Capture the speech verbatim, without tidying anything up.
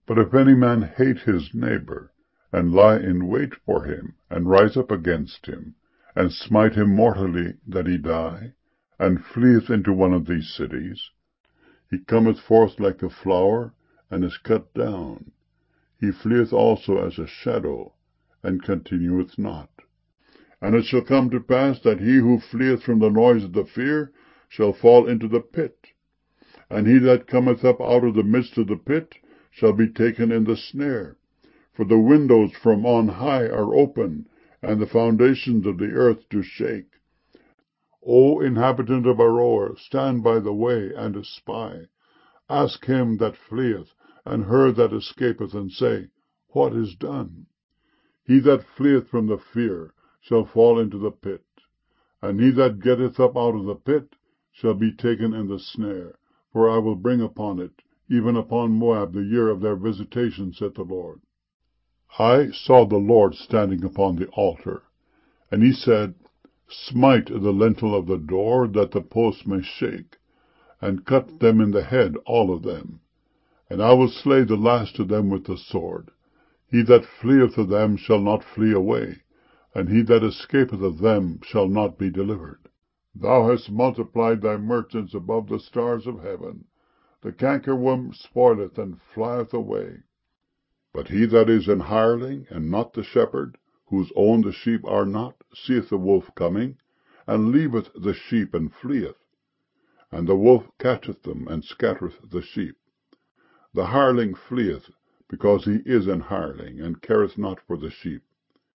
But if any man hate his neighbor, and lie in wait for him, and rise up against him, and smite him mortally that he die, and fleeth into one of these cities, he cometh forth like a flower, and is cut down. He fleeth also as a shadow, and continueth not. And it shall come to pass that he who fleeth from the noise of the fear shall fall into the pit. And he that cometh up out of the midst of the pit shall be taken in the snare. For the windows from on high are open, and the foundations of the earth do shake. O inhabitant of Aroer, stand by the way, and espy. Ask him that fleeth, and her that escapeth, and say, What is done? He that fleeth from the fear shall fall into the pit. And he that getteth up out of the pit shall be taken in the snare. For I will bring upon it, even upon Moab, the year of their visitation, saith the Lord. I saw the Lord standing upon the altar, and he said, Smite the lintel of the door, that the posts may shake, and cut them in the head, all of them. And I will slay the last of them with the sword. He that fleeth of them shall not flee away, and he that escapeth of them shall not be delivered. Thou hast multiplied thy merchants above the stars of heaven. The cankerworm spoileth and flieth away. But he that is an hireling, and not the shepherd, whose own the sheep are not, seeth the wolf coming, and leaveth the sheep, and fleeth. And the wolf catcheth them, and scattereth the sheep. The hireling fleeth, because he is an hireling, and careth not for the sheep.